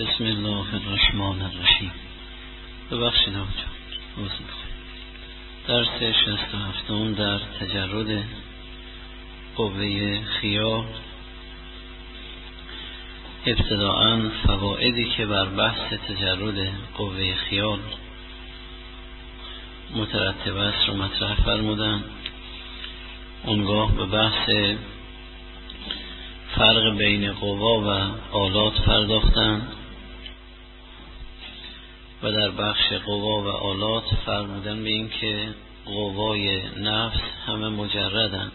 بسم الله الرحمن الرحیم. ببخشید آقا درس 67 در تجرد قوه خیال. ابتداءً فوائدی که بر بحث تجرد قوه خیال مترتب است رو مطرح فرمودن. اونگاه به بحث فرق بین قوا و آلات پرداختن و در بخش قوا و آلات فرمودن به این که قوای نفس همه مجردن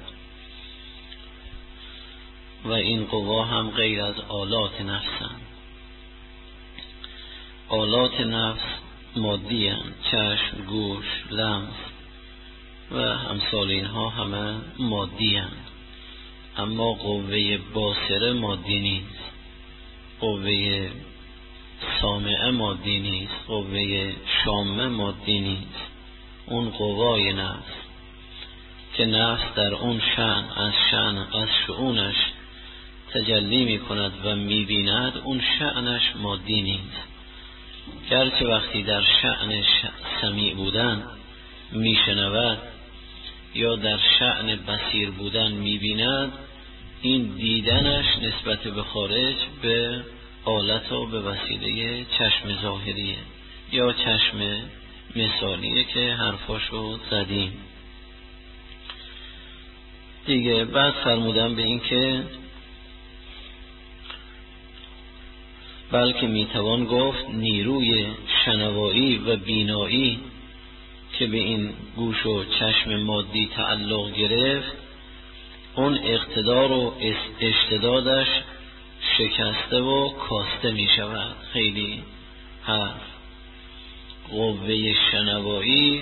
و این قوا هم غیر از آلات نفسن. آلات نفس مادی هستند، چشم، گوش، لمس و امثال اینها همه مادی هستند. اما قوه باصره مادی نیست، قوه سامعه مادی نیست، قوه شامه مادی نیست. اون قوای نفس که نفس در اون شأن از شؤونش تجلی می کند و می بیند، اون شأنش مادی نیست. گرچه وقتی در شأن سمیع بودن می شنود یا در شأن بصیر بودن می بیند، این دیدنش نسبت به خارج به آلت و به وسیله چشم ظاهریه یا چشم مثالیه که حرفاشو زدیم دیگه. بعد فرمودم به این که بلکه میتوان گفت نیروی شنوایی و بینایی که به این گوش و چشم مادی تعلق گرفت، اون اقتدار و اشتدادش شکسته و کاسته می شود. خیلی حرف. قوه شنوایی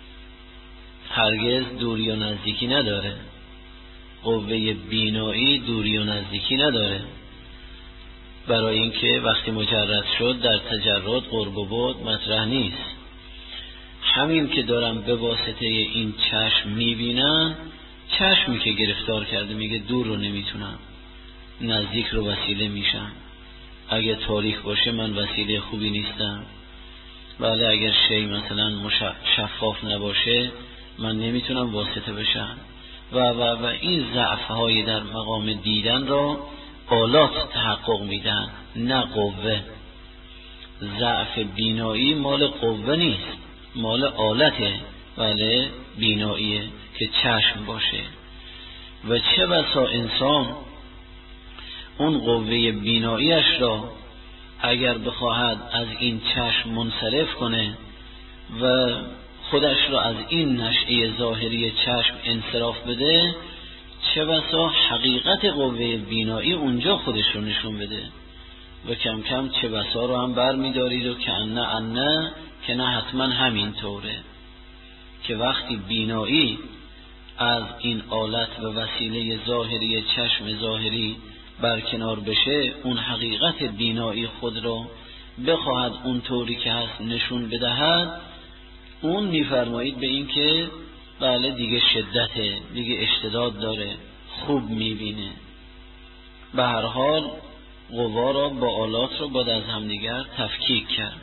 هرگز دوری و نزدیکی نداره، قوه بینایی دوری و نزدیکی نداره، برای اینکه وقتی مجرد شد در تجرد قرب و بعد مطرح نیست. همین که دارم به واسطه این چشم میبینم، چشمی که گرفتار کرده میگه دور رو نمیتونم، نزدیک رو وسیله میشم. اگه تاریک باشه من وسیله خوبی نیستم. بله اگر شی مثلا شفاف نباشه من نمیتونم واسطه بشم و این ضعف‌های در مقام دیدن را آلات تحقق میدن، نه قوه. ضعف بینایی مال قوه نیست، مال آلته، بله بیناییه که چشم باشه. و چه بسا انسان اون قوه بیناییش را اگر بخواهد از این چشم منصرف کنه و خودش را از این نشئه ظاهری چشم انصراف بده، چه بسا حقیقت قوه بینایی اونجا خودش رو نشون بده و کم کم چه بسا رو هم بر می دارید و که انه که نه حتما همین طوره که وقتی بینایی از این آلت و وسیله ظاهری چشم ظاهری برکنار بشه، اون حقیقت بینایی خود رو بخواهد اون طوری که هست نشون بدهد، اون میفرمایید به این که بله دیگه شدته، دیگه اشتداد داره، خوب میبینه. به هر حال قوا را با آلات رو باید از همدیگر تفکیک کرد.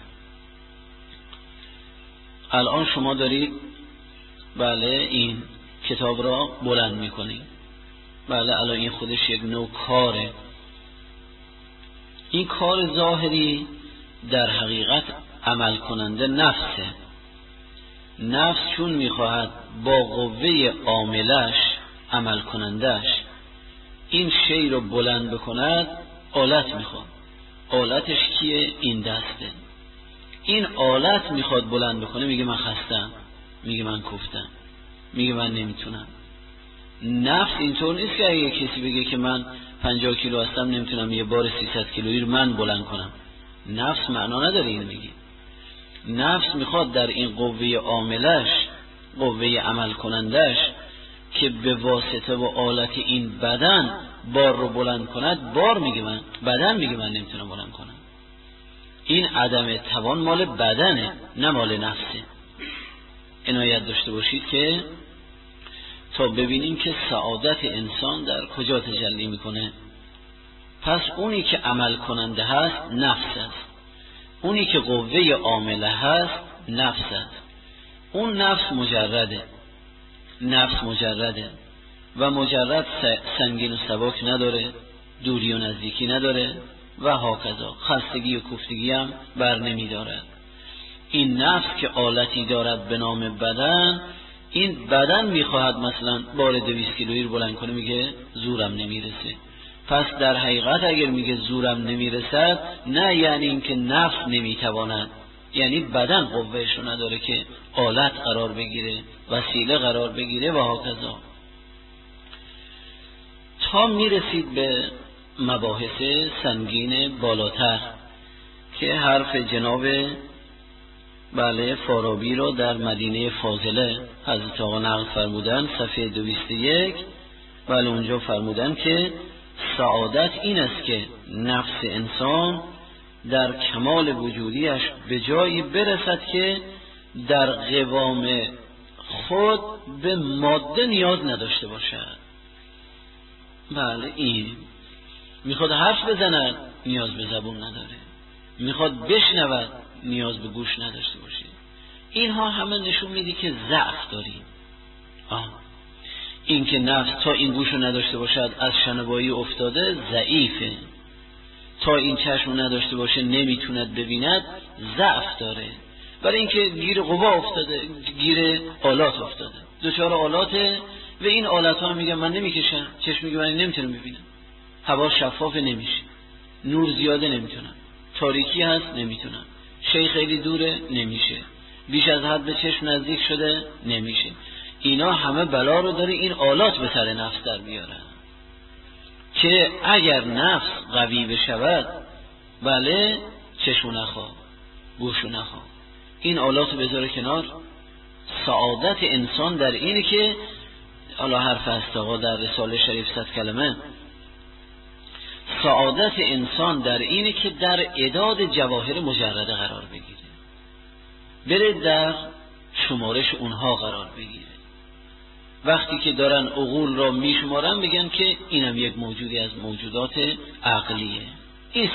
الان شما دارید بله این کتاب را بلند میکنید، بله الان این خودش یک نوع کاره. این کار ظاهری در حقیقت عمل کننده نفسه. نفس چون میخواهد با قوه عاملش عمل کنندش این شی رو بلند بکند، آلت میخواد. آلتش کیه؟ این دسته. این آلت میخواد بلند بکنه، میگه من خستم، میگه من کفتم، میگه من نمیتونم. نفس اینطور نیست که اگه کسی بگه که من 50 کیلو هستم نمیتونم یه بار 300 کیلویی رو من بلند کنم. نفس معنا نداره این میگه. نفس میخواد در این قوه عاملش، قوه عمل کنندش که به واسطه و آلت این بدن بار رو بلند کند، بار میگه من، بدن میگه من نمیتونم بلند کنم. این عدم توان مال بدنه نه مال نفسه. عنایت داشته باشید که تا ببینیم که سعادت انسان در کجا تجلی میکنه. پس اونی که عمل کننده هست نفس است. اونی که قوه عامله هست نفس هست. اون نفس مجرده و مجرد سنگین و سبک نداره، دوری و نزدیکی نداره و هاکذا، خستگی و کوفتگی هم بر نمی دارد. این نفس که آلتی دارد به نام بدن، این بدن میخواهد مثلا بار 200 کیلویی رو بلند کنه، میگه زورم نمیرسه. پس در حقیقت اگر میگه زورم نمیرسد، نه یعنی این که نفس نمیتواند، یعنی بدن قوهش رو نداره که آلت قرار بگیره، وسیله قرار بگیره و هاکذا. تا میرسید به مباحث سنگین بالاتر که حرف جناب فارابی رو در مدینه فاضله حضرت آقا نقل فرمودن، صفحه 201. اونجا فرمودن که سعادت این است که نفس انسان در کمال وجودیش به جایی برسد که در قوام خود به ماده نیاز نداشته باشد. این میخواد حرف بزند، نیاز به زبون نداره، میخواد بشنود، نیاز به گوش نداشته باشه. اینها همه نشون میده که ضعف داریم. این که نفس تا این گوشو نداشته باشد از شنوایی افتاده، ضعیفه. تا این چشم نداشته باشه نمیتوند ببیند، ضعف داره. برای اینکه گیر قوا افتاده، گیر آلات افتاده، دچار آلاته و این آلات ها میگن من نمیکشم، چشم میگه من نمیتونم ببینم، هوا شفاف نمیشه، نور زیاده نمیتونم، تاریکی هست نمیتونم، شی خیلی دوره نمیشه، بیش از حد به چشم نزدیک شده نمیشه. اینا همه بلا رو داره این آلات به سر نفس در بیاره که اگر نفس قوی بشود، چشم نخواه، گوش نخواه، این آلات رو بذاره کنار. سعادت انسان در اینه که الله حرف است آقا در رساله شریف 100 کلمه، سعادت انسان در اینه که در اعداد جواهر مجرده قرار بگیره، بره در شمارش اونها قرار بگیره. وقتی که دارن عقول را میشمارن میگن که اینم یک موجودی از موجودات عقلیه. این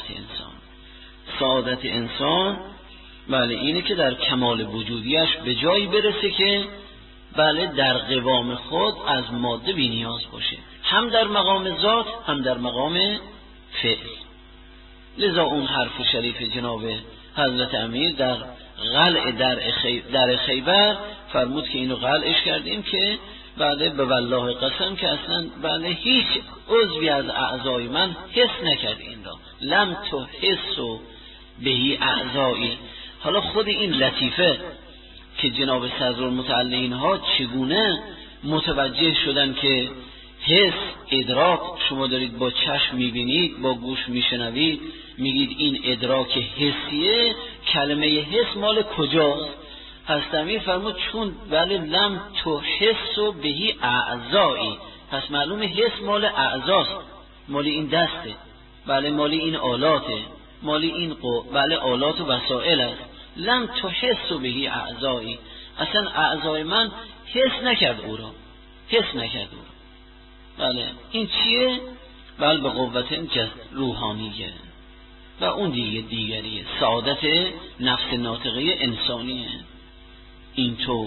سعادت انسان اینه که در کمال وجودیش به جایی برسه که در قوام خود از ماده بی نیاز باشه، هم در مقام ذات هم در مقام فعل. لذا اون حرف شریف جناب حضرت امیر در قلع در خیبر فرمود که اینو قلعش کردیم که به والله قسم که اصلا هیچ عضوی از اعضای من حس نکرد این را، لم تحسوا بهی اعضایی. حالا خود این لطیفه که جناب صدرالمتعلین ها چگونه متوجه شدن که حس، ادراک، شما دارید با چشم میبینید، با گوش میشنوید، میگید این ادراک حسیه، کلمه حس مال کجاست؟ حضرت امیر فرمود چون لم تحسوا بهی اعضایی، پس معلومه حس مال اعضاست، مال این دسته، مال این آلاته، مال این آلات و وسائل است. لم تحسوا بهی اعضایی، اصلا اعضای من حس نکرد او را. این چیه؟ به قوت روحانیه و اون دیگریه، سعادت نفس ناطقه انسانیه. اینطور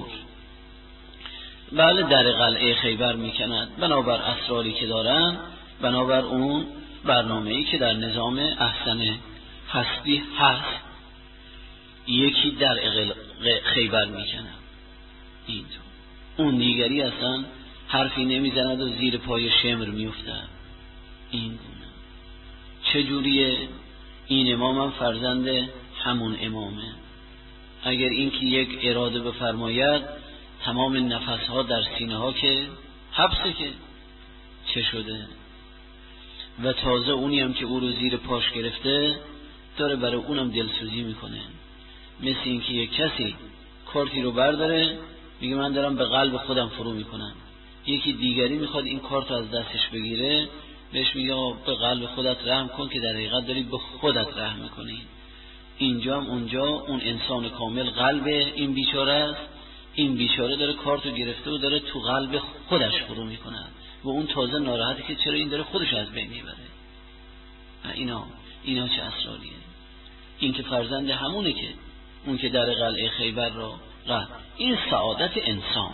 در قلعه خیبر میکند، بنابر اسراری که دارن، بنابر اون برنامه‌ای که در نظام احسن هستی هست، یکی در خیبر میکند. اینطور اون دیگری اصلا حرفی نمیزند و زیر پای شمر میافتد. این گونه چجوریه؟ این امام هم فرزند همون امامه. اگر این که یک اراده بفرماید، تمام نفسها در سینه ها که حبسه، که چه شده؟ و تازه اونی هم که او رو زیر پاش گرفته داره برای اونم دلسوزی میکنه. مثل این که یک کسی کارتی رو برداره میگه من دارم به قلب خودم فرو میکنم، یکی دیگری میخواد این کارت رو از دستش بگیره، بهش میگه به قلب خودت رحم کن، که در حقیقت داری به خودت رحم میکنی. اینجا هم اونجا اون انسان کامل قلب این بیچاره است، این بیچاره داره کارت رو گرفته و داره تو قلب خودش فرو میکنه و اون تازه ناراحته که چرا این داره خودش از بین میبره. اینا چه اسراریه؟ این که فرزند همونه که اون که در قلعه خیبر رو رفت. این سعادت انسان.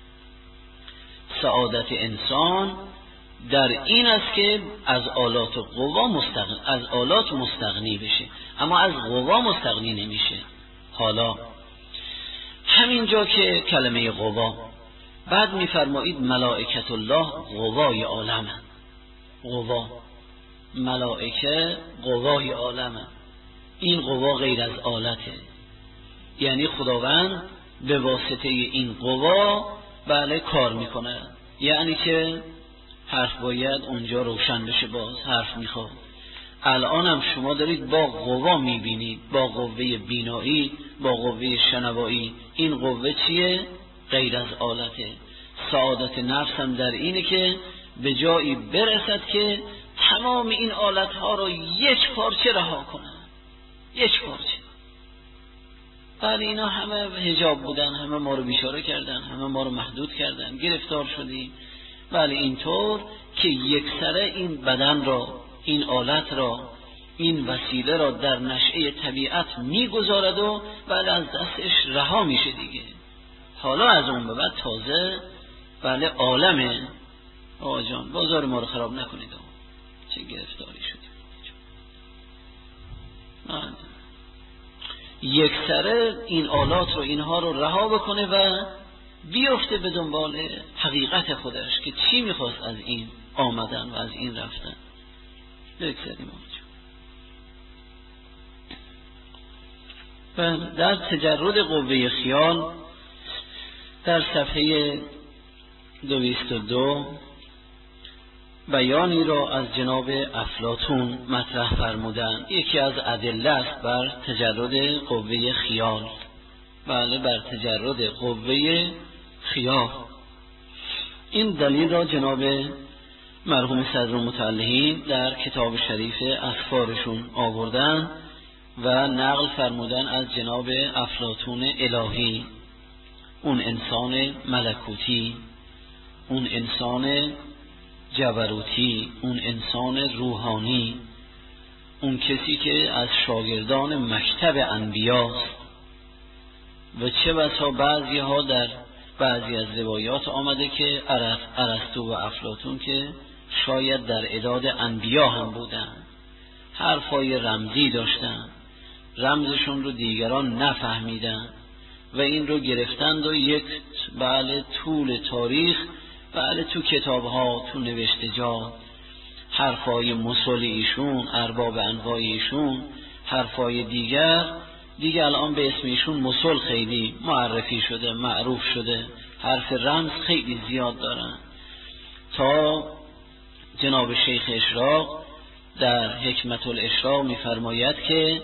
سعادت انسان در این است که از آلات و قوا از آلات مستغنی بشه، اما از قوا مستغنی نمیشه. حالا همینجا که کلمه قوا، بعد میفرمایید ملائکت الله قوای عالمه. قوا، ملائکه قوای عالمه. این قوا غیر از آلته، یعنی خداوند به واسطه این قوا کار میکنه. یعنی که حرف باید اونجا روشن بشه، باز حرف میخواد. الان هم شما دارید با قوا میبینید، با قوه بینایی، با قوه شنوایی. این قوه چیه؟ غیر از آلته. سعادت نفس هم در اینه که به جایی برسد که تمام این آلتها رو یک پارچه رها کنه. یک پارچه. بله اینا همه حجاب بودن، همه ما رو بیچاره کردن، همه ما رو محدود کردن، گرفتار شدیم. بله اینطور که یک سره این بدن را، این آلت را، این وسیله را در نشأه طبیعت میگذارد و بله از دستش رها میشه دیگه. حالا از اون به بعد تازه بله عالمه. آقا جان بازار ما رو خراب نکنید، چه گرفتاری شدیم. یک سره این آلات رو، اینها رو رها بکنه و بیفته به دنبال حقیقت خودش که چی میخواست از این آمدن و از این رفتن. بگذاریم آنجا. در تجرد قوه خیال در صفحه 202 بیانی را از جناب افلاطون مطرح فرمودند. یکی از ادله است بر تجرد قوه خیال. بله بر تجرد قوه خیال. این دلیل را جناب مرحوم صدرالمتعلهین در کتاب شریف اسفارشون آوردن و نقل فرمودن از جناب افلاطون الهی، اون انسان ملکوتی، اون انسان جبروتی، اون انسان روحانی، اون کسی که از شاگردان مکتب انبیاست. و چه بسا بعضی ها در بعضی از روایات آمده که ارسطو و افلاطون که شاید در اعداد انبیا هم بودن، حرفای رمزی داشتن، رمزشون رو دیگران نفهمیدن و این رو گرفتند و یک بله طول تاریخ بله تو کتابها، تو نوشته جا حرفای مسل ایشون، ارباب انواع ایشون، حرفای دیگه الان به اسم ایشون مسل خیلی معرفی شده، معروف شده، حرف رمز خیلی زیاد دارن. تا جناب شیخ اشراق در حکمت الاشراق میفرماید که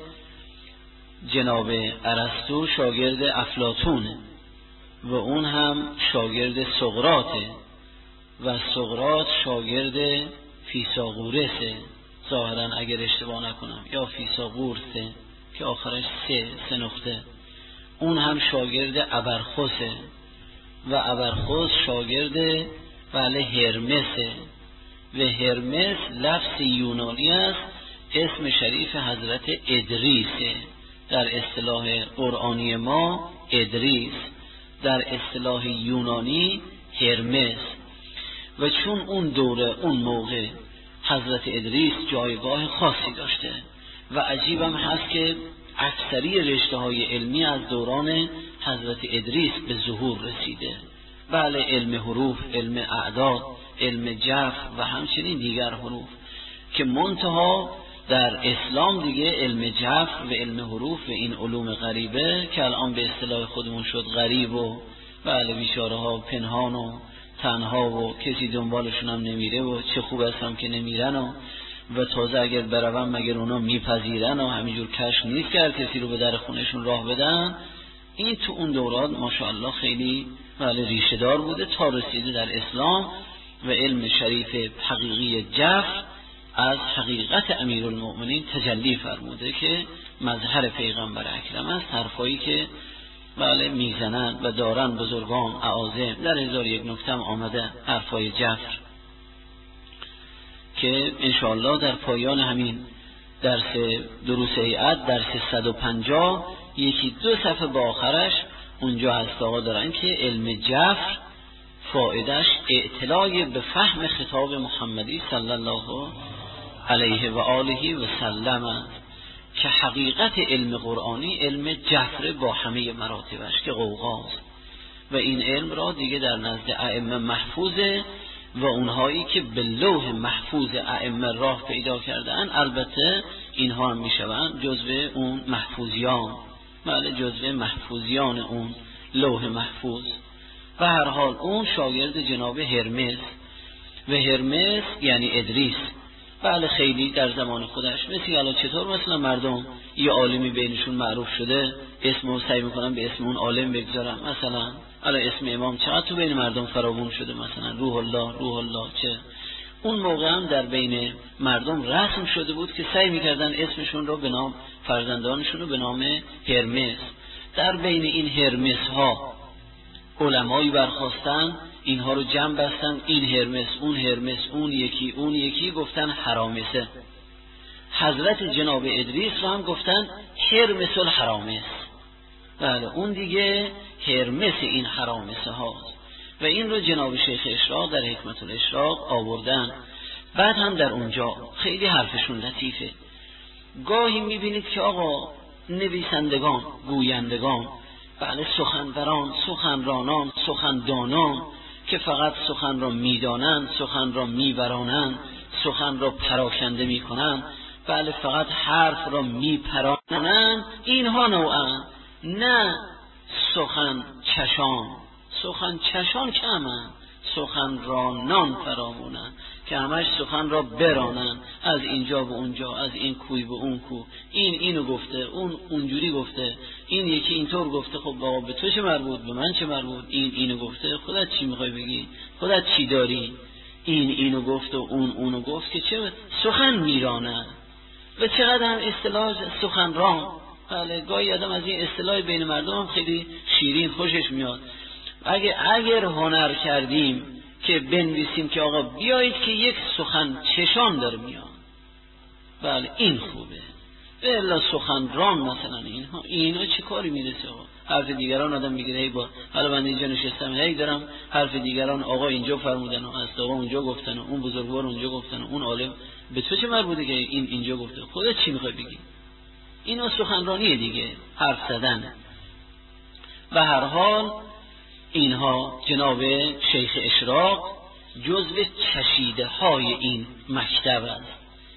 جناب ارسطو شاگرد افلاطونه و اون هم شاگرد سقراطه و سقراط شاگرد فیثاغورسه، ظاهرا اگر اشتباه نکنم، یا فیثاغورسه که آخرش سه نقطه. اون هم شاگرد ابرخوسه و ابرخوس شاگرد بله هرمسه و هرمس لفظ یونانی است، اسم شریف حضرت ادریسه. در اصطلاح قرآنی ما ادریس، در اصطلاح یونانی هرمس. و چون اون دوره، اون موقع حضرت ادریس جایگاه خاصی داشته و عجیبم هست که اکثری رشته های علمی از دوران حضرت ادریس به ظهور رسیده. بله علم حروف، علم اعداد، علم جفر و همچنین دیگر حروف که منتها در اسلام دیگه علم جفر و علم حروف و این علوم غریبه که الان به اصطلاح خودمون شد غریب و بله بیچاره ها پنهان و تنها و کسی دنبالشون هم نمیره و چه خوب هستم که نمیرن و تازه اگر بروم مگر اونا میپذیرن و همینجور کش نیست که هر کسی رو به در خونشون راه بدن. این تو اون دورات ماشاءالله خیلی بله ریشه دار بوده تا رسیده در اسلام و علم شریف حقیقی جفر از حقیقت امیرالمؤمنین تجلی فرموده که مظهر پیغمبر اکرم است. حرفایی که بله میزنن و دارن بزرگان اعاظم در 1001 نکته آمده، حرفای جفر که انشاءالله در پایان همین درس دروس هیئت درس 150 یکی 2 صفحه با آخرش اونجا هست آقا دارن که علم جفر فایدهش اطلاع به فهم خطاب محمدی صلی الله علیه و آله و سلم است که حقیقت علم قرآنی علم جفر با همه مراتبش که قوقاست و این علم را دیگه در نزد ائمه محفوظه و اونهایی که به لوح محفوظ ائمه راه پیدا کردن البته اینها هم میشوند جزو اون محفوظیان، بله جزو محفوظیان اون لوح محفوظ. و هر حال اون شاگرد جناب هرمس و هرمس یعنی ادریس، بله خیلی در زمان خودش مثل الان چطور مثلا مردم یه عالمی بینشون معروف شده اسمو سعی میکنن به اسم اون عالم بگذارن، مثلا الان اسم امام چقدر تو بین مردم فراوون شده، مثلا روح الله چه اون موقع هم در بین مردم رسم شده بود که سعی میکردن اسمشون رو به نام فرزندانشون رو به نام هرمس. در بین این هرمس ها علمایی برخواستن اینها رو جمع بستن، این هرمس اون یکی گفتن حرامسه. حضرت جناب ادریس رو هم گفتن هرمس الحرامس، بله اون دیگه هرمس این حرامسه هاست و این رو جناب شیخ اشراق در حکمت الاشراق آوردن. بعد هم در اونجا خیلی حرفشون لطیفه. گاهی میبینید که آقا نویسندگان، گویندگان، بله سخنوران، سخنرانان، سخندانان که فقط سخن را میدانند، سخن را میبرانند، سخن را پراکنده میکنند، بله فقط حرف را میپرانند، اینها نوعا نه سخن چشان کمند، سخن رانان فرامونند که همش سخن را برانند از اینجا به اونجا، از این کوی به اون کو، این اینو گفته، اون اونجوری گفته، این یکی اینطور گفته، خب بابا به تو چه مربوط، به من چه مربوط، این اینو گفته، خودت چی میخوای بگی، خودت چی داری، این اینو گفت و اون اونو گفت که چه سخن میرانند. و چقدر هم اصطلاح سخنران، بله گاهی آدم از این اصطلاح بین مردم هم خیلی شیرین خوشش میاد. اگر هنر کردیم که بنویسیم که آقا بیایید که یک سخن چشان داره میاد، بله این خوبه. الا سخنران مثلا اینا چه کاری میرسه آقا، حرف دیگران آدم میگیره، هی با حالا من اینجا نشستم هی دارم حرف دیگران، آقا اینجا فرمودن و است، آقا اونجا گفتن و اون بزرگوار اونجا گفتن و اون عالم، به تو چه مربوطه که این اینجا گفته، خودت چی میخوای بگی؟ اینا سخنرانیه دیگه، حرف زدن. و هر حال اینها جناب شیخ اشراق جزو چشیده های این مکتب است.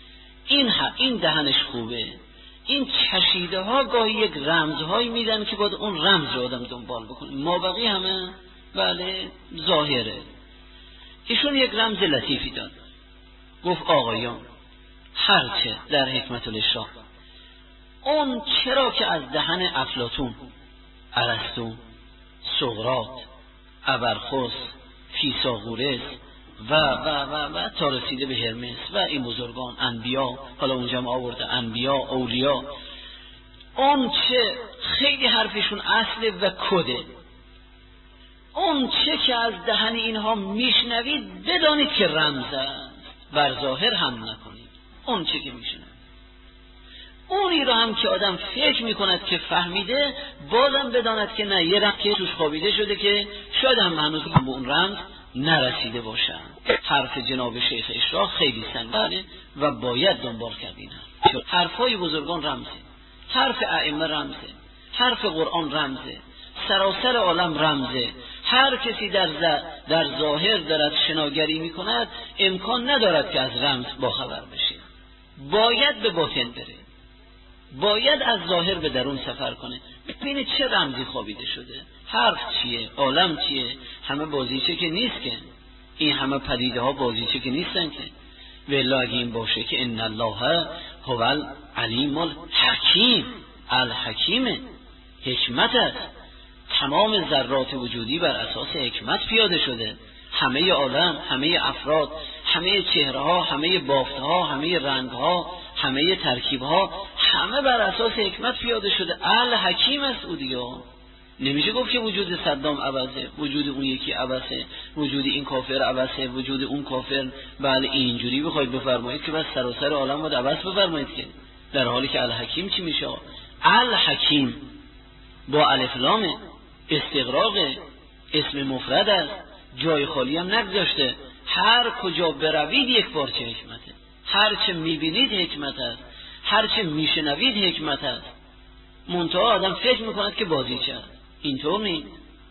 این دهنش خوبه. این چشیده ها گاهی یک رمزهایی میدن که باید اون رمز رو آدم دنبال بکنه، مابقی همه بله ظاهره. ایشون یک رمز لطیفی داد، گفت آقایان هرچه در حکمت الاشراق اون چرا که از دهن افلاطون، ارسطو، سقراط، ابرخس، فیثاغورس و تا رسیده به هرمس و این بزرگان انبیا، حالا اونجا هم آورده انبیا، اولیا، اون چه خیلی حرفشون اصله و کده، اون چه که از دهن اینها میشنوید بدانید که رمز است، بر ظاهر هم نکنید. اون چه که میشنوید، اونی رو هم که آدم فکر میکند که فهمیده، بازم بداند که نه، یه رمز که توش خوابیده شده که شاید هم هنوز به اون رمز نرسیده باشن. حرف جناب شیخ اشراق خیلی سنگینه و باید دنبال کرد. این حرفای بزرگان رمزه، حرف ائمه رمزه، حرف قرآن رمزه، سراسر عالم رمزه. هر کسی در ظاهر دارد شناگری میکند امکان ندارد که از رمز باخبر بشه، باید به باطن بره، باید از ظاهر به درون سفر کنه، ببینه چه رمزی خوابیده شده، حرف چیه، عالم چیه. همه بازیچه که نیست که، این همه پدیده ها بازیچه که نیستن که. والله اگه این باشه که ان الله هو العلیم الحکیم، الحکیم حکمت است، تمام ذرات وجودی بر اساس حکمت پیاده شده، همه عالم، همه افراد، همه چهره ها، همه بافت ها، همه رنگ ها، همه ترکیب ها، همه بر اساس حکمت پیاده شده. الحکیم است او دیگه. نمیشه گفت که وجود صدام عبثه، وجود اون یکی عبثه، وجود این کافر عبثه، وجود اون کافر. بله اینجوری بخواید بفرمایید که بس سراسر عالم باید عبث بفرمایید که در حالی که الحکیم چی میشه؟ الحکیم با الف لام استغراق، اسم مفرد است، جای خالی هم نگذاشته. هر کجا بروید یک پارچه حکمته، هر چه میبینید حکمت است، هر چه میشنوید حکمت است. منتها آدم فکر میکند که بازی کرد، اینطور نیست.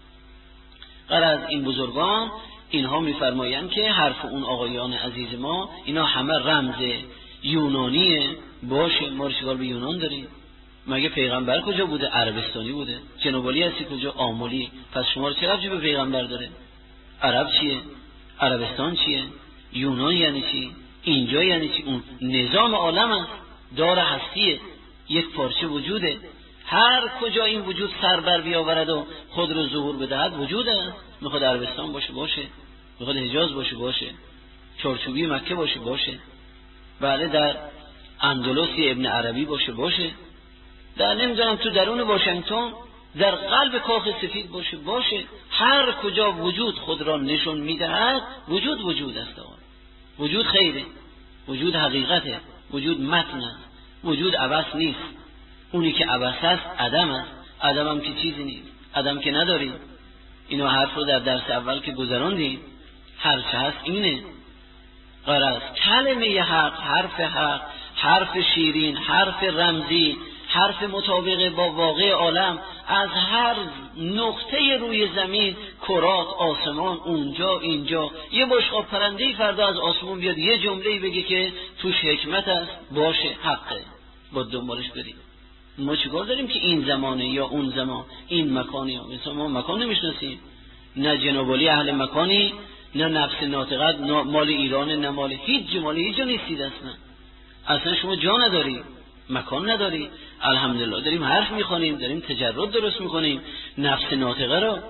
غرض این بزرگان اینها میفرمایند که حرف اون آقایان عزیز ما اینا همه رمز یونانیه. باشه، ما رو چیکار به یونان داریم؟ مگه پیغمبر کجا بوده؟ عربستانی بوده. جناب علی هستی کجا؟ آملی. پس شما رو چه ربطی به پیغمبر داره؟ عرب چیه؟ عربستان چیه؟ یونان یعنی چی؟ اینجا یعنی چی؟ اون نظام عالم است، دار هستیه، یک پارچه وجوده. هر کجا این وجود سر بر بیاورد و خود رو ظهور بدهد وجود است. میخواد عربستان باشه باشه، میخواد حجاز باشه باشه، چارچوبی مکه باشه باشه، بله در اندلسی ابن عربی باشه باشه، در نمیدونم تو درون واشنگتن، در قلب کاخ سفید باشه باشه. هر کجا وجود خود را نشون میدهد وجود است. وجود خیره، وجود حقیقته، وجود متن است، وجود عبث نیست. اونی که عبث است عدم است. عدم هم که چیزی نیست، عدم که نداریم. اینا حرف رو در درس اول که گذراندیم. هر چه هست اینه. غرض کلمه حق، حرف شیرین، حرف رمزی، حرف مطابق با واقع عالم، از هر نقطه روی زمین، کرات، آسمان، اونجا اینجا. یه بشقاب پرنده‌ای فردا از آسمون بیاد یه جمله‌ای بگه که توش حکمت است، باشه، حقه، با دنبالش بریم. ما چیکار داریم که این زمانه یا اون زمان، این مکانی؟ مثلا ما مکان نمیشناسیم، نه جناب علی اهل مکانی، نه نفس ناطقت مال ایران، نه مال هیچ مال هیچ جا نیستید اصلا شما جا نداری، مکان نداری. الحمدلله داریم حرف میخوانیم، داریم تجرد درست میکنیم. نفس ناطقه را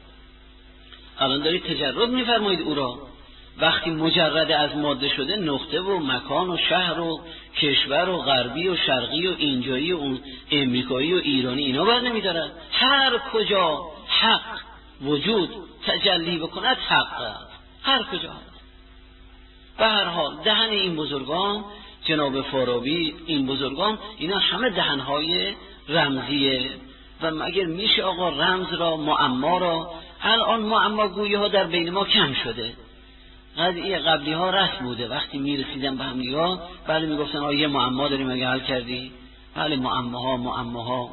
الان دارید تجرد میفرمایید. او را وقتی مجرد از ماده شده، نقطه و مکان و شهر و کشور و غربی و شرقی و اینجایی و اون امریکایی و ایرانی اینا بر نمیدارد. هر کجا حق وجود تجلی بکند حق است، هر کجا هست. به هر حال دهن این بزرگان، جناب فارابی، این بزرگان، اینا همه دهنهای رمزیه. و مگر میشه آقا رمز را، معما را؟ الان معما گویی ها در بین ما کم شده. قضیه قبلی ها رسم بوده، وقتی میرسیدن به هم دیگه بله میگفتن آقا یه معما داریم، اگه حل کردی؟ بله معماها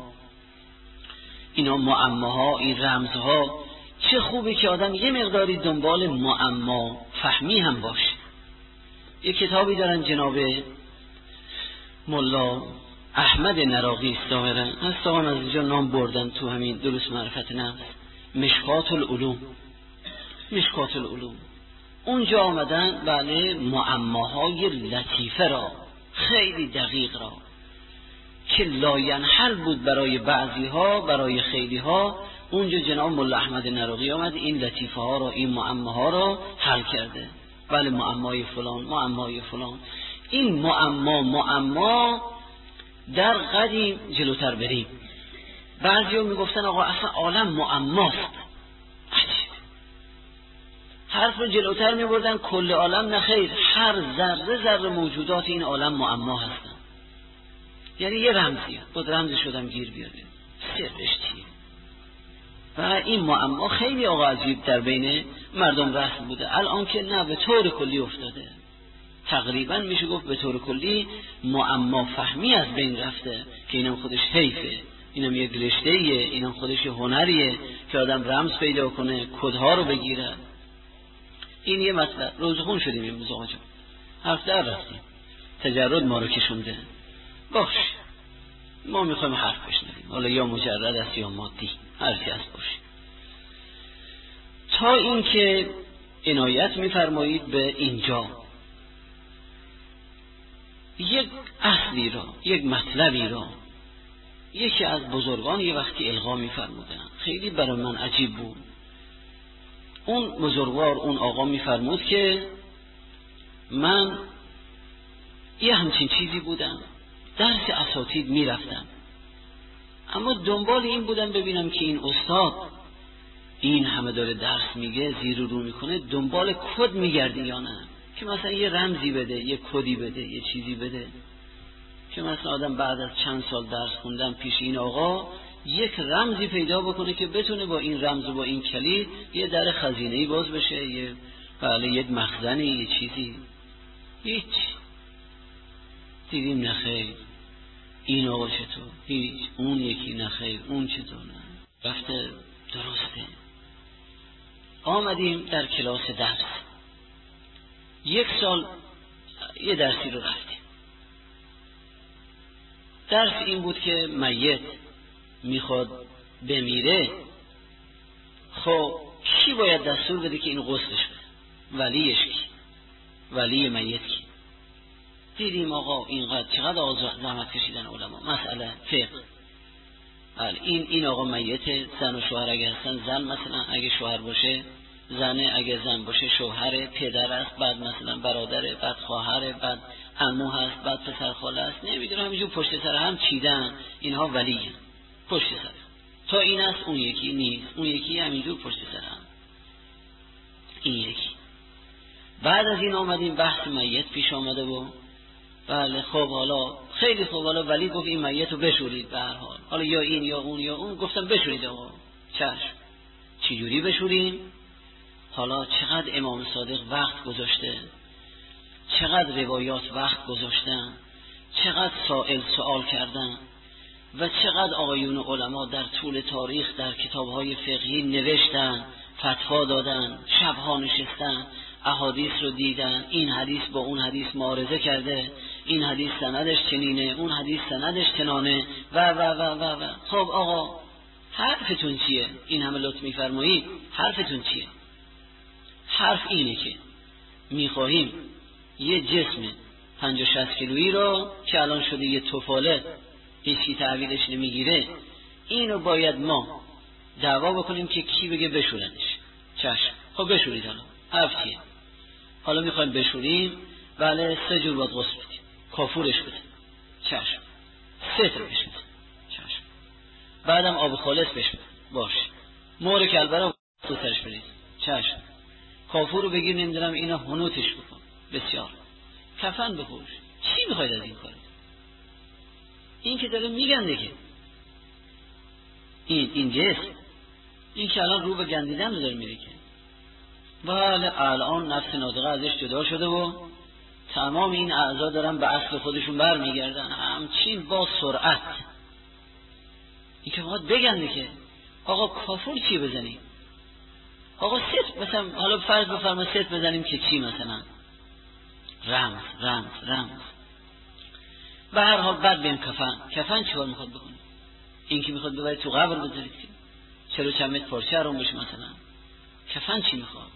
اینا، معماها، این رمزها. چه خوبه که آدم یه مقداری دنبال معما فهمی هم باشه. یه کتابی دارن جناب ملا احمد نراقی ظاهرا از اینجا نام بردن تو همین دروس معرفت نفس، مشکات العلوم. اونجا آمدن بله معماهای لطیفه را، خیلی دقیق را، که لاینحل بود برای بعضی ها، برای خیلی ها. اونجا جناب ملا احمد نراقی آمد این لطیفه ها را، این معماها را حل کرده. بله معمای فلان. این معما در قدیم جلوتر بریم. بعضی ها میگفتن آقا اصلا عالم معماست. عجیب. حرف رو جلوتر میبردن، کل عالم نخیر، هر ذره موجودات این عالم معما هستن. یعنی یه رمزیه، بود رمز شدم گیر بیاره، سرش چیه؟ و این معما خیلی آقا عجیب در بین مردم رسم بوده. الان که نه، به طور کلی افتاده. تقریبا میشه گفت به طور کلی معما فهمی از بین رفته، که اینم خودش حیفه، اینم یک رشته‌ایه، اینم خودش هنریه که آدم رمز پیدا کنه، کدها رو بگیره. این یه مطلب. روزخون شدیم امروز آقا جان، حرف در رفتیم، تجرد ما رو کشونده. باش، ما میخوایم حرف بشنویم، حالا یا مجرد است یا مادی، هرچی است باشه. تا اینکه عنایت میفرمایید به اینجا، یک اصلی را، یک مطلبی را یکی از بزرگان یه وقتی القا میفرمودن، خیلی برای من عجیب بود. اون بزرگوار، اون آقا میفرمود که من یه همچین چیزی بودم، درس اساتید میرفتم، اما دنبال این بودم ببینم که این استاد این همه داره درس میگه، زیر و رو میکنه، دنبال کد میگرده یا نه، که مثلا یه رمزی بده، یه کدی بده، یه چیزی بده که مثلا آدم بعد از چند سال درس خوندن پیش این آقا یک رمزی پیدا بکنه که بتونه با این رمز و با این کلید یه در خزینه‌ای باز بشه، یک مخزنی، یه چیزی. هیچ. دیدیم نخیر. این آقا چطور؟ هیچ. اون یکی نخیر. اون چطور؟ نه. رفته درسته. آمدیم در کلاس درس. یک سال یه درسی رو رفتیم. درس این بود که میت میخواد بمیره، خب کی باید دستور بده که اینو غسلش بده؟ ولیش کی؟ ولی میت کی؟ دیدیم آقا اینقدر چقدر زحمت کشیدن علما. مسئله فقه. این آقا میت، زن و شوهر اگه هستن، زن مثلا اگه شوهر باشه زنه، اگه زن باشه شوهره، پدر است، بعد مثلا برادره، بعد خواهره، بعد عمو هست، بعد پسر خاله است، نمیدونم همینجور پشت سر هم چیدن. اینها ولیه پشت سر. تا این است اون یکی نیست، اون یکی همینجور پشت سر هم. این یکی. بعد از این آمدیم بحث میت پیش آمده بود. بله خب حالا خیلی خوب، حالا ولی گفت این میت رو بشورید به هر حال، حالا یا این یا اون یا اون. گفتم بشورید آقا. چشم. چجوری بشوریم؟ حالا چقدر امام صادق وقت گذاشته، چقدر روایات وقت گذاشتن، چقدر سائل سوال کردن و چقدر آقایون علما در طول تاریخ در کتاب‌های فقهی نوشتن، فتوا دادن، شبها نشستن، احادیث رو دیدن، این حدیث با اون حدیث معارضه کرده، این حدیث سندش چنینه، اون حدیث سندش چنانه و و و و و. خب آقا حرفتون چیه؟ این همه لطف می‌فرمایید، حرفتون چیه؟ حرف اینه که میخواهیم یه جسم 50-60 کیلویی رو که الان شده یه توفاله، هیچی تحویلش نمیگیره، اینو باید ما دعوا بکنیم که کی بگه بشورنش. چشم. خب بشورید. حالا حرف چیه؟ حالا میخوایم بشوریم. بله 3 جور باید غسل بدیم. کافورش بده. چشم. 3 تا بشه. چشم. بعدم آب خالص بشه. باشه. مهر کلبره تو سرش برید. چشم. کافور رو بگیر، نمیدونم اینا هنوتش بکن. بسیار. کفن بپوش. چی میخواید از این کار؟ این که داره میگن دیگه. این جسم، این که الان رو به گندیدن رو داره میره که بله الان نفس ناطقه ازش جدا شده و تمام این اعضا دارن به اصل خودشون برمیگردن، همچین با سرعت. این که باید بگن که آقا کافور چی بزنیم؟ آقا ست مثلا، حالا فرض بفرما ست بزنیم که چی مثلا؟ رمز. به هر حال بعد بیم کفن چی کار میخواد بکنه؟ این که میخواد ببرید تو قبر بذارید که 40 چند متر پارچه هرون بشه مثلا. کفن چی میخواد؟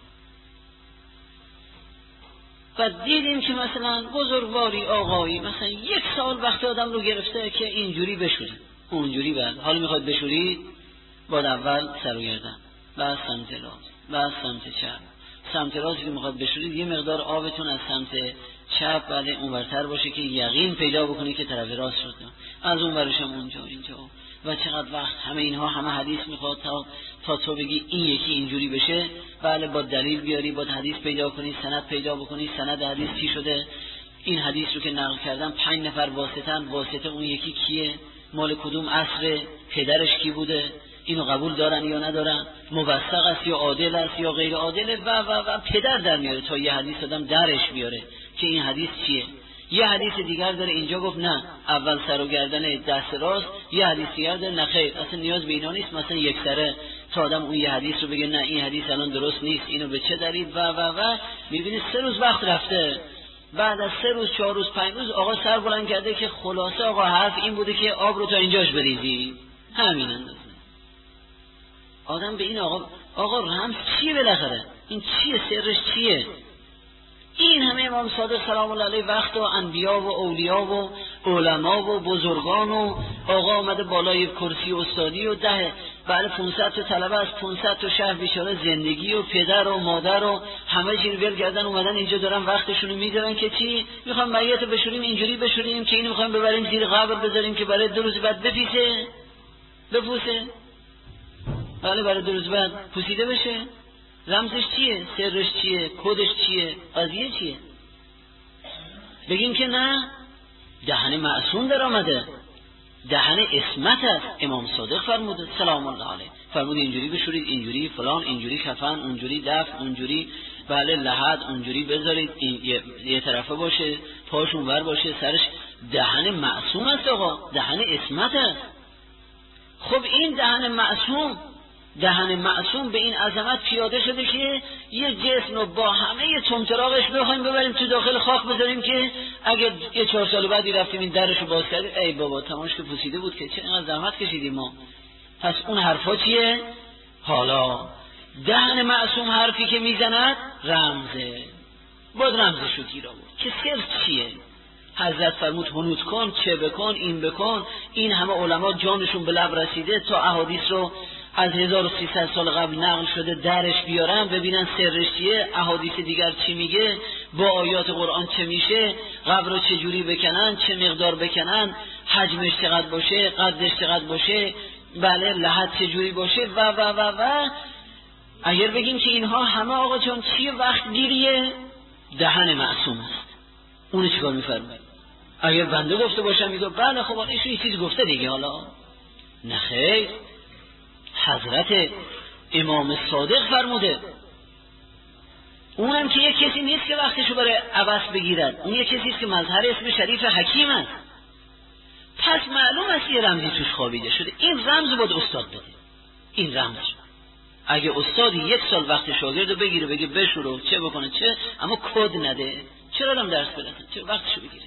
و دیدیم که مثلا بزرگواری آقایی مثلا 1 سال وقت آدم رو گرفته که اینجوری بشورید، اونجوری بعد حالا میخواد بشورید، بعد اول سر و گردن، بعد سمت راست، بعد سمت چپ. سمت راستی که میخواد بشورید یه مقدار آبتون از سمت چپ بعد اونورتر باشه که یقین پیدا بکنی که طرف راست شده، از اون ورشم اونجا اینجا. و چقدر وقت همه اینها همه حدیث میخواد تا تو بگی این یکی اینجوری بشه. بله با دلیل بیاری، با حدیث پیدا کنی، سند پیدا بکنی، سند حدیث چی شده، این حدیث رو که نقل کردن 5 نفر واسطه اون یکی کیه، مال کدوم عصر، پدرش کی بوده، اینو قبول دارن یا ندارن، موثق است یا عادل است یا غیر عادل و پدر در میاره تا یه حدیث آدم درش بیاره که این حدیث چیه. یه حدیث دیگر داره اینجا گفت نه اول سر و گردن دست راست، یه حدیث دیگر داره نه خیر اصلا نیاز به اینا نیست، مثلا یک سره تا آدم اون یه حدیث رو بگه نه این حدیث الان درست نیست، اینو به چه دلیل و میبینید 3 روز وقت رفته. بعد از 3 روز 4 روز 5 روز آقا سر بلند کرده که خلاصه آقا حرف این بوده که آب رو تا اینجاش بریزی، همین اندازه. آدم به این آقا رمز چیه بالاخره؟ این چیه؟ سرش چیه؟ این همه امام صادق سلام الله علیه وقت و انبیا و اولیا و علما و بزرگان و آقا آمده بالای کرسی استادی و 500 تا طلبه از 500 تا شهر بیچاره زندگی و پدر و مادر و همه چی رو ول کردن اومدن اینجا دارن وقتشونو میذارن که چی؟ میخوام میت بشوریم، اینجوری بشوریم که اینو میخوایم ببریم زیر قبر بذاریم که برای 2 روز بعد بپوسه. بله برای 2 روز بعد پوسیده بشه. رمزش چیه؟ سرش چیه؟ کدش چیه؟ قضیه چیه؟ بگیم که نه دهن معصوم در آمده، دهن عصمت است. امام صادق فرموده سلام الله علیه، فرمود اینجوری بشورید، اینجوری فلان، اینجوری کفن، اونجوری دفن، اونجوری بله لحد، اونجوری بذارید، یه طرفه باشه، پاش اونور باشه، سرش. دهن معصوم است آقا، دهن عصمت است. خب این دهن معصوم به این عظمت پیاده شده که یه جسم رو با همه طمطراقش بخوایم ببریم تو داخل خاک بذاریم که اگه یه 4 سال بعدی رفتیم این درش رو باز کردیم، ای بابا تماش که پوسیده بود که چه اینقدر زحمت کشیدیم ما. پس اون حرفا چیه؟ حالا دهن معصوم حرفی که میزند رمزه، باید رمزش رو گیر آورد که سر چیه. حضرت فرمود حنوط کن، چه بکن، این بکن. این همه علما جانشون به لب رسیده تا احادیث رو از 1300 سال قبل نقل شده درش بیارن، ببینن سرش چیه، احادیث دیگر چی میگه، با آیات قرآن چه میشه، قبر رو چه جوری بکنن، چه مقدار بکنن، حجمش چقدر باشه، قدش چقدر باشه، بله لحد چه جوری باشه و و و و. اگر بگیم که اینها همه آقا جان چیه، وقت گیریه، دهن معصوم است. اونو چیکار میفرماید؟ اگر بنده گفته باشم میگه بله خب ایشون یه چیز گفته دیگه، حالا نه خیر، حضرت امام صادق فرموده. اونم که یک کسی نیست که وقتشو برای عبث بگیرد، اون یک کسی است که مظهر اسم شریف حکیم است. پس معلوم است یه رمزی توش خوابیده شده. این رمز باید استاد بده. این رمز اگه استادی 1 سال وقت شاگردو بگیره بگه بشورو چه بکنه چه، اما کد نده، چرا آدم درس بده؟ چرا وقتشو بگیره؟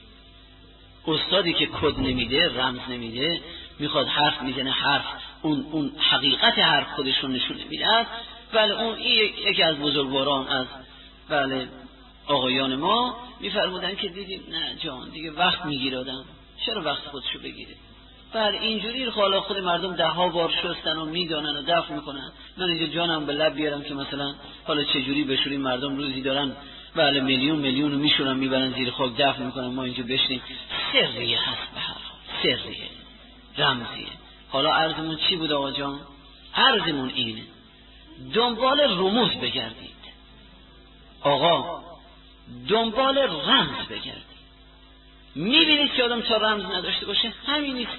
استادی که کد نمیده، رمز نمیده، میخواد حرف میزنه، حرف اون حقیقت حرف خودشون نشون نمیده. بله اون یکی از بزرگواران از بله آقایان ما میفرمودن که دیدیم نه جان دیگه وقت میگیره آدم، چرا وقت خودشو بگیره؟ بله اینجوری حالا خود مردم 10 بار شستن و میدانن و دفع میکنن. من اینجا جانم به لب بیارم که مثلا حالا چه جوری بشوریم، مردم روزی دارن بله میلیون رو میشورن میبرن زیر خاک دفن میکنن، ما اینجا بشینیم. سریه هست به هر حال، سریه، رمزیه. حالا عرضمون چی بود آقا جان؟ عرضمون اینه دنبال رموز بگردید آقا، دنبال رمز بگردید. میبینید که آدم تا رمز نداشته باشه همین نیست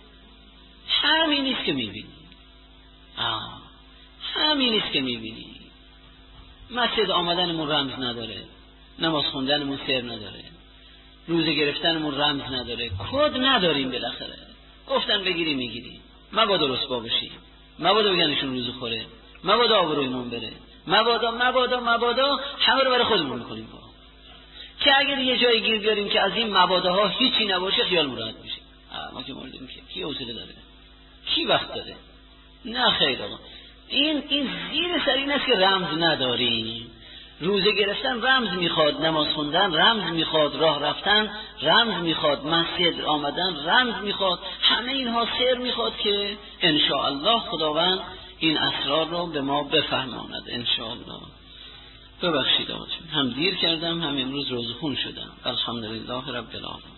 که میبینید، همین نیست که میبینید. مسجد آمدنمون رمز نداره، نماز خوندنمون سر نداره، روزه گرفتنمون رمز نداره، کد نداریم. بالاخره گفتن بگیری میگیری، مبادا رسوا بشی، مبادا بگنشون روزه خوره، مبادا آبرویمون بره، مبادا همه رو برای خودمون میکنیم که اگر یه جایی گیر بیاریم که از این مباداها هیچی نباشه خیال راحت میشه. ما که موردیم که کی حوصله داره، کی وقت داره؟ نه خیر آقا، این زیر سر این است که رمز نداریم. روزه گرفتن رمز میخواد، نماز خوندن رمز میخواد، راه رفتن رمز میخواد، مسجد آمدن رمز میخواد، همه اینها سر میخواد که انشاءالله خداوند این اسرار رو به ما بفهماند انشاءالله. ببخشید آقا هم دیر کردم، هم امروز روزخون شدم. الحمدلله رب العالمین.